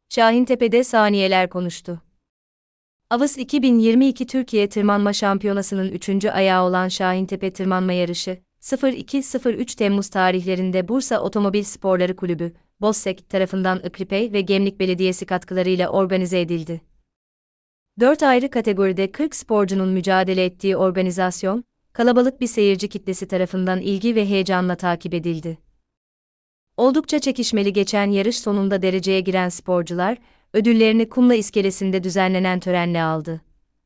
Şahintepe'de saniyeler konuştu. Avız 2022 Türkiye Tırmanma Şampiyonası'nın 3. ayağı olan Şahintepe Tırmanma Yarışı, 02-03 Temmuz tarihlerinde Bursa Otomobil Sporları Kulübü, BOSSEK tarafından Ikripey ve Gemlik Belediyesi katkılarıyla organize edildi. 4 ayrı kategoride 40 sporcunun mücadele ettiği organizasyon, kalabalık bir seyirci kitlesi tarafından ilgi ve heyecanla takip edildi. Oldukça çekişmeli geçen yarış sonunda dereceye giren sporcular, ödüllerini Kumla İskelesi'nde düzenlenen törenle aldı.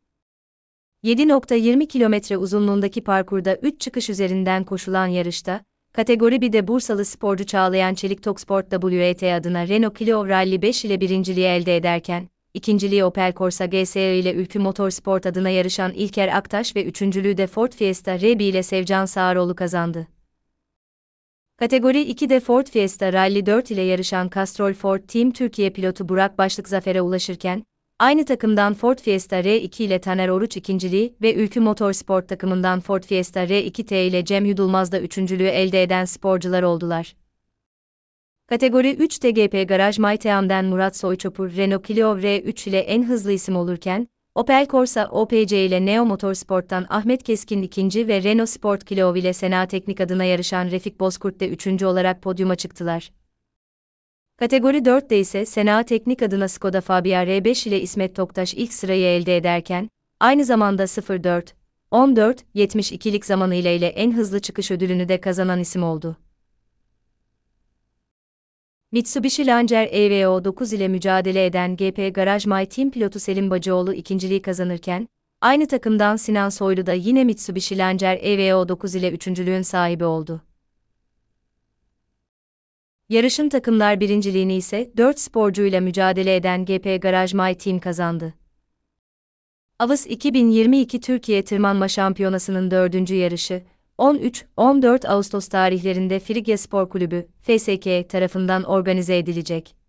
7,20 kilometre uzunluğundaki parkurda 3 çıkış üzerinden koşulan yarışta, kategori 1'de Bursalı sporcu Çağlayan Çelik Toksport WET adına Renault Clio Rally 5 ile birinciliği elde ederken, ikinciliği Opel Corsa GSE ile Ülkü Motorsport adına yarışan İlker Aktaş ve üçüncülüğü de Ford Fiesta R1 ile Sevcan Sağaroğlu kazandı. Kategori 2'de Ford Fiesta Rally 4 ile yarışan Castrol Ford Team Türkiye pilotu Burak Başlık zafere ulaşırken, aynı takımdan Ford Fiesta R2 ile Taner Oruç ikinciliği ve Ülkü Motorsport takımından Ford Fiesta R2T ile Cem Yudulmaz da üçüncülüğü elde eden sporcular oldular. Kategori 3'te GP Garaj Mayteam'den Murat Soyçopur Renault Clio R3 ile en hızlı isim olurken, Opel Corsa OPC ile Neo Motorsport'tan Ahmet Keskin ikinci ve Renault Sport Clio ile Sena Teknik adına yarışan Refik Bozkurt de üçüncü olarak podyuma çıktılar. Kategori 4'te ise Sena Teknik adına Skoda Fabia R5 ile İsmet Toktaş ilk sırayı elde ederken, aynı zamanda 04-14-72'lik zamanıyla ile en hızlı çıkış ödülünü de kazanan isim oldu. Mitsubishi Lancer EVO 9 ile mücadele eden GP Garaj My Team pilotu Selim Bacıoğlu ikinciliği kazanırken, aynı takımdan Sinan Soylu da yine Mitsubishi Lancer EVO 9 ile üçüncülüğün sahibi oldu. Yarışın takımlar birinciliğini ise 4 sporcuyla mücadele eden GP Garaj My Team kazandı. Avız 2022 Türkiye Tırmanma Şampiyonası'nın 4. yarışı, 13-14 Ağustos tarihlerinde Frigya Spor Kulübü, FSK tarafından organize edilecek.